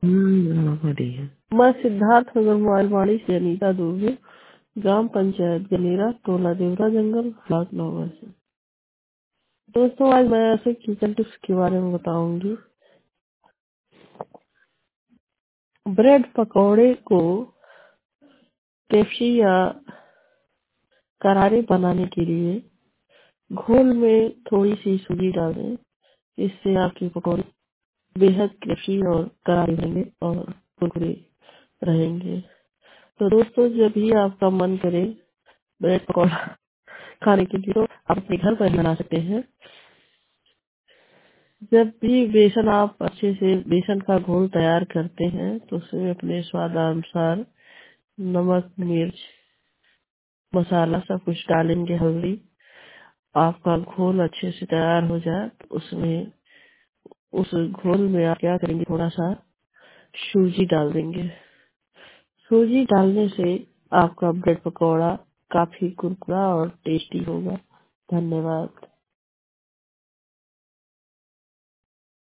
बढ़िया। मैं सिद्धार्थ नगर मोबाइलवाड़ी से अनीता दुबे, ग्राम पंचायत गनेरा, टोला देवरा जंगल, ब्लॉक नौवा से। दोस्तों आज मैं ऐसे किचन टिप्स के बारे में बताऊंगी। ब्रेड पकौड़े को टेस्टी या करारे बनाने के लिए घोल में थोड़ी सी सूजी डाल दें। इससे आपके पकौड़े बेहद टेस्टी और करारे बनेंगे और कुरकुरे रहेंगे। तो दोस्तों जब भी आपका मन करे ब्रेड पकौड़ा खाने के लिए तो आप अपने घर पर बना सकते हैं। जब भी बेसन आप अच्छे से बेसन का घोल तैयार करते हैं तो उसमें अपने स्वादानुसार नमक, मिर्च, मसाला सब कुछ डालेंगे, हल्दी। आपका घोल अच्छे से तैयार हो जाए तो उसमें उस घोल में आप क्या करेंगे, थोड़ा सा सूजी डाल देंगे। सूजी डालने से आपका ब्रेड पकौड़ा काफी कुरकुरा और टेस्टी होगा। धन्यवाद।